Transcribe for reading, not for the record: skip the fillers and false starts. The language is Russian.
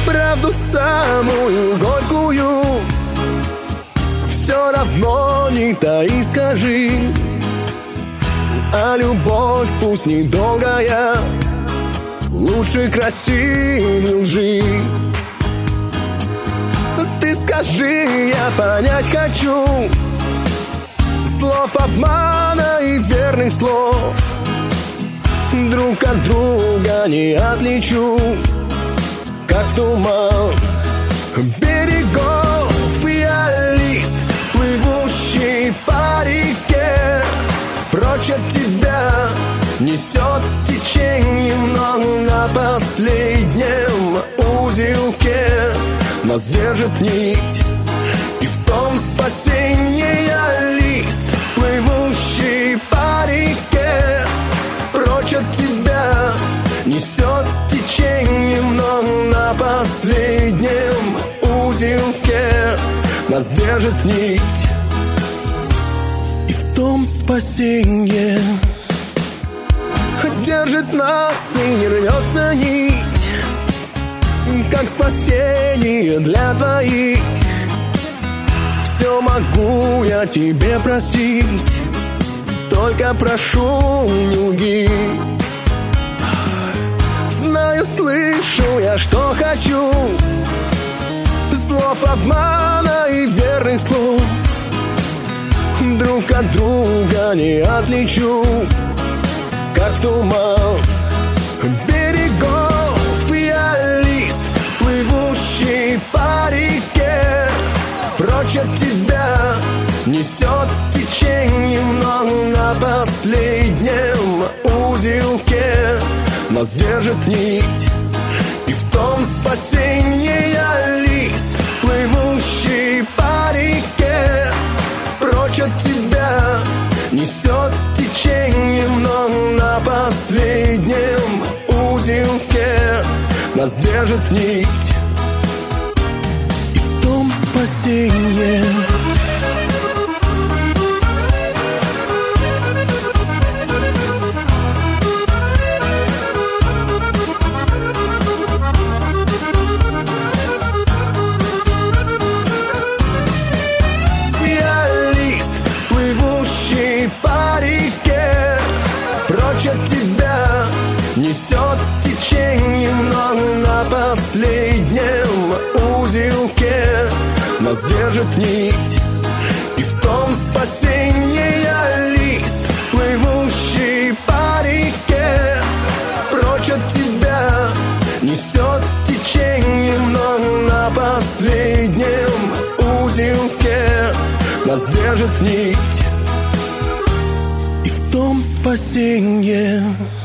правду самую горькую все равно не таи, скажи. А любовь пусть недолгая, лучше красивой лжи. Ты скажи, я понять хочу слов обмана и верных слов. Друг от друга не отличу, как в туман берегов. Я лист, плывущий по реке, прочь от тебя несет течением, но на последнем узелке нас держит нить, и в том спасение. Я лист, плывущий по реке, прочь от тебя несет течением, но на последнем узелке нас держит нить, и в том спасение. Держит нас и не рвется нить, как спасение для двоих. Все могу я тебе простить, только прошу, не лги. Знаю, слышу я, что хочу, слов обмана и верных слов. Друг от друга не отличу, как в туман берегов. Я лист, плывущий по реке, прочь от тебя несет течением, но на последнем узелке нас держит нить, и в том спасение. Я лист, плывущий по реке, прочь от тебя несет течением, но на последнем узелке нас держит нить, и в том спасение. По реке, прочь от тебя несет течением, но на последнем узелке нас держит нить, и в том спасение. Я лист, плывущий по реке, прочь от тебя несет течением, но на последнем узелке нас держит нить, в том спасение.